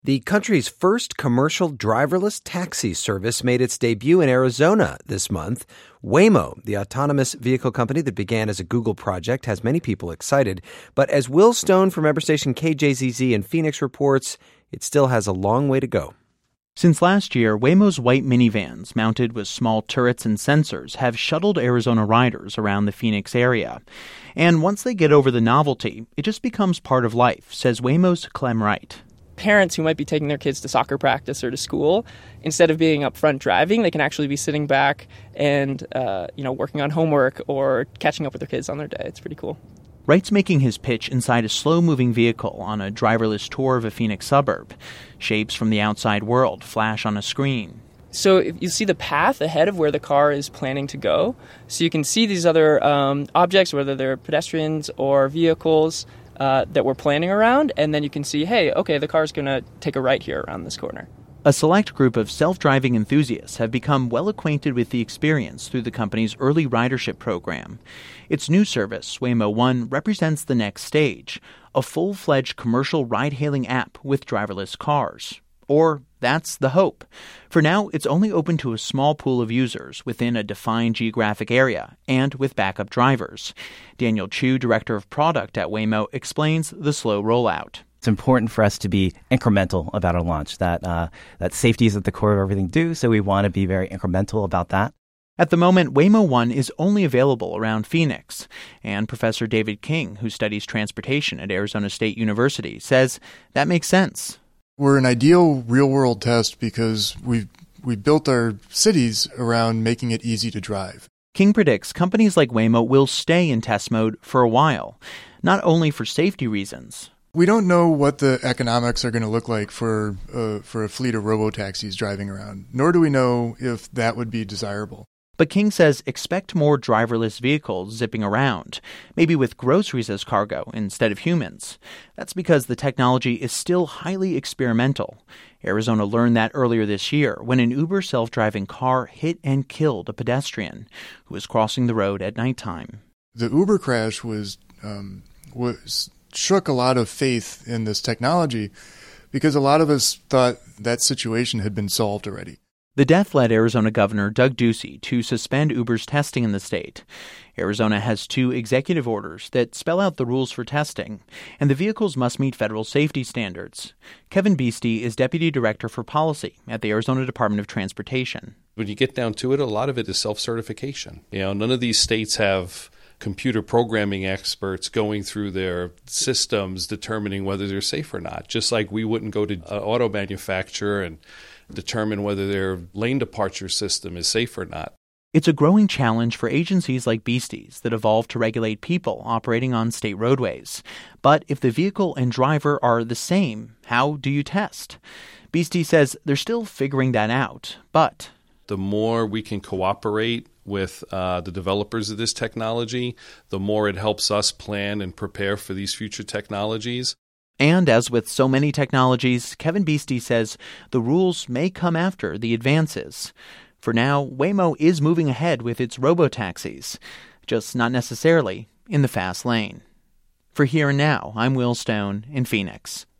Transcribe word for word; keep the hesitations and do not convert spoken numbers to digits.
The country's first commercial driverless taxi service made its debut in Arizona this month. Waymo, the autonomous vehicle company that began as a Google project, has many people excited. But as Will Stone from member station K J Z Z in Phoenix reports, it still has a long way to go. Since last year, Waymo's white minivans, mounted with small turrets and sensors, have shuttled Arizona riders around the Phoenix area. And once they get over the novelty, it just becomes part of life, says Waymo's Clem Wright. Parents who might be taking their kids to soccer practice or to school, instead of being up front driving, they can actually be sitting back and uh, you know, working on homework or catching up with their kids on their day. It's pretty cool. Wright's making his pitch inside a slow-moving vehicle on a driverless tour of a Phoenix suburb. Shapes from the outside world flash on a screen. So you see the path ahead of where the car is planning to go. So you can see these other um, objects, whether they're pedestrians or vehicles, Uh, that we're planning around, and then you can see, hey, okay, the car's going to take a right here around this corner. A select group of self-driving enthusiasts have become well acquainted with the experience through the company's early ridership program. Its new service, Waymo One, represents the next stage, a full-fledged commercial ride-hailing app with driverless cars. Or that's the hope. For now, it's only open to a small pool of users within a defined geographic area and with backup drivers. Daniel Chu, director of product at Waymo, explains the slow rollout. It's important for us to be incremental about our launch, that uh, that safety is at the core of everything we do, so we want to be very incremental about that. At the moment, Waymo One is only available around Phoenix, and Professor David King, who studies transportation at Arizona State University, says that makes sense. We're an ideal real-world test because we've we built our cities around making it easy to drive. King predicts companies like Waymo will stay in test mode for a while, not only for safety reasons. We don't know what the economics are going to look like for uh, for a fleet of robo-taxis driving around, nor do we know if that would be desirable. But King says expect more driverless vehicles zipping around, maybe with groceries as cargo instead of humans. That's because the technology is still highly experimental. Arizona learned that earlier this year when an Uber self-driving car hit and killed a pedestrian who was crossing the road at nighttime. The Uber crash was um, was shook a lot of faith in this technology because a lot of us thought that situation had been solved already. The death led Arizona Governor Doug Ducey to suspend Uber's testing in the state. Arizona has two executive orders that spell out the rules for testing, and the vehicles must meet federal safety standards. Kevin Beastie is Deputy Director for Policy at the Arizona Department of Transportation. When you get down to it, a lot of it is self-certification. You know, none of these states have computer programming experts going through their systems determining whether they're safe or not, just like we wouldn't go to an auto manufacturer and determine whether their lane departure system is safe or not. It's a growing challenge for agencies like Beastie's that evolved to regulate people operating on state roadways. But if the vehicle and driver are the same, how do you test? Beastie says they're still figuring that out, but the more we can cooperate with uh, the developers of this technology, the more it helps us plan and prepare for these future technologies. And as with so many technologies, Kevin Beastie says the rules may come after the advances. For now, Waymo is moving ahead with its robotaxis, just not necessarily in the fast lane. For Here and Now, I'm Will Stone in Phoenix.